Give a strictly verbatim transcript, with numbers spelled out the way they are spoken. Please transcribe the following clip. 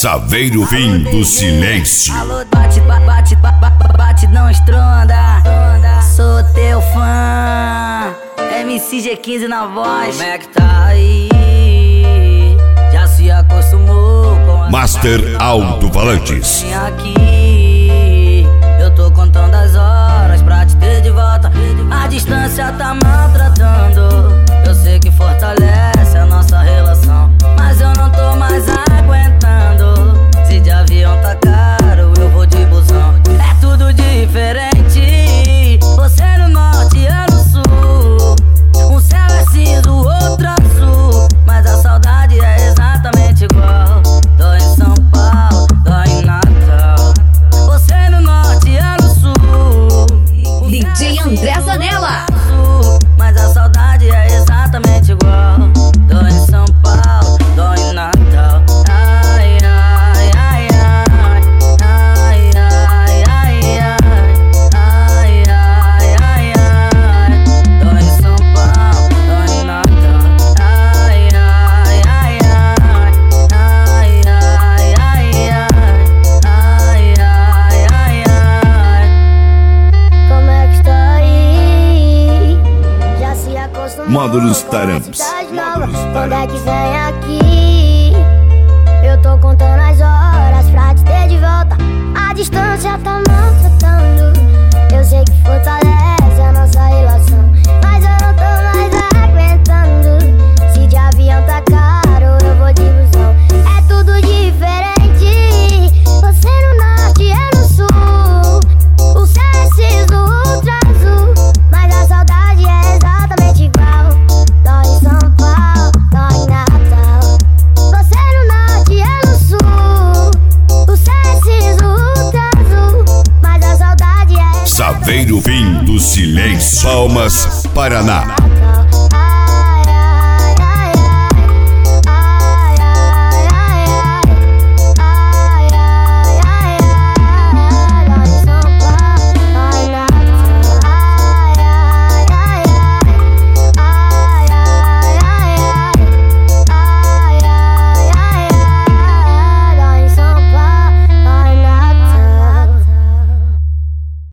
Saveiro Fim do Silêncio. Alô, bate, bate, bate, bate, não estronda. Sou teu fã, M C G quinze na voz. Como é que tá aí? Já se acostumou com a Master Alto-Falantes. Aqui eu tô contando as horas pra te ter de volta. A distância tá maltratando. Eu sei que fortalece a nossa relação, mas eu não tô mais aguentando. Se de avião tá caro, eu vou de busão. É tudo diferente. Você no norte e eu no sul. Um céu é cinza, o outro azul, mas a saudade é exatamente igual. Dói em São Paulo, dói em Natal. Você no norte e eu no sul. D J André Zanella. Mas a saudade é exatamente igual. Dói em São Paulo, dói em Natal. Ai, ai, ai, ai. Ai, ai, ai, ai. Ai, ai, ai, ai. Dói em São Paulo, dói em Natal. Ai, ai, ai, ai. Ai, ai, ai, ai. Ai, ai, ai, ai. Como é que está aí? Já se acostumou. Módulos Taramps. Quando é que vem aqui? Eu tô contando as horas pra te ter de volta. A distância tá maltratando. Eu sei que fortalece a nossa relação, mas eu não tô mais aguentando. Se de avião tá caro, eu vou de busão. É tudo diferente. Você no norte e eu no sul. O céu é cinza, o outro azul, mas a saudade é exatamente igual. Dói em São Paulo, dói em Natal. Você no norte e eu no sul. O céu é cinza, o outro azul, mas a saudade é Saveiro Fim do Silêncio. Palmas, Paraná.